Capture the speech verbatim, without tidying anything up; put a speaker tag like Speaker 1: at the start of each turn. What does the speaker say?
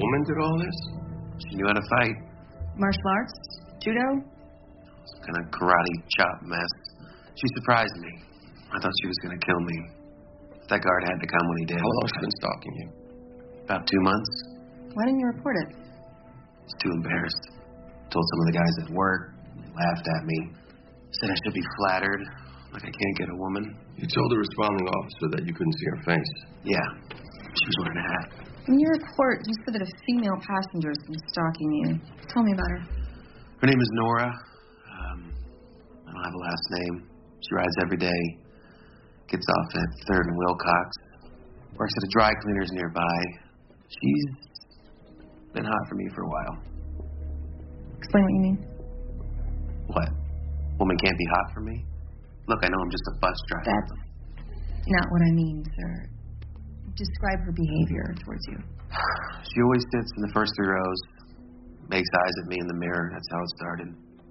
Speaker 1: woman did all this?
Speaker 2: She knew how to fight.
Speaker 3: Martial arts? Judo?
Speaker 2: Some kind of karate chop mess. She surprised me. I thought she was going to kill me. That guard had to come when he did.
Speaker 1: How long has she been stalking you?
Speaker 2: About two months.
Speaker 3: Why didn't you report it?
Speaker 2: I was too embarrassed. Told some of the guys at work. They laughed at me. Said I should be flattered. Like I can't get a woman.
Speaker 1: You told the responding officer that you couldn't see her face.
Speaker 2: Yeah. She was wearing a hat.
Speaker 3: In your report, you said that a female passenger has been stalking you. Tell me about her.
Speaker 2: Her name is Nora. Um, I don't have a last name. She rides every day. Gets off at third and Wilcox. Works at a dry cleaners nearby. She's been hot for me for a while.
Speaker 3: Explain what you mean.
Speaker 2: What? Woman can't be hot for me? Look, I know I'm just a bus driver.
Speaker 3: That's not what I mean, sir. Describe her behavior towards you.
Speaker 2: She always sits in the first three rows. Makes eyes at me in the mirror. That's how it started.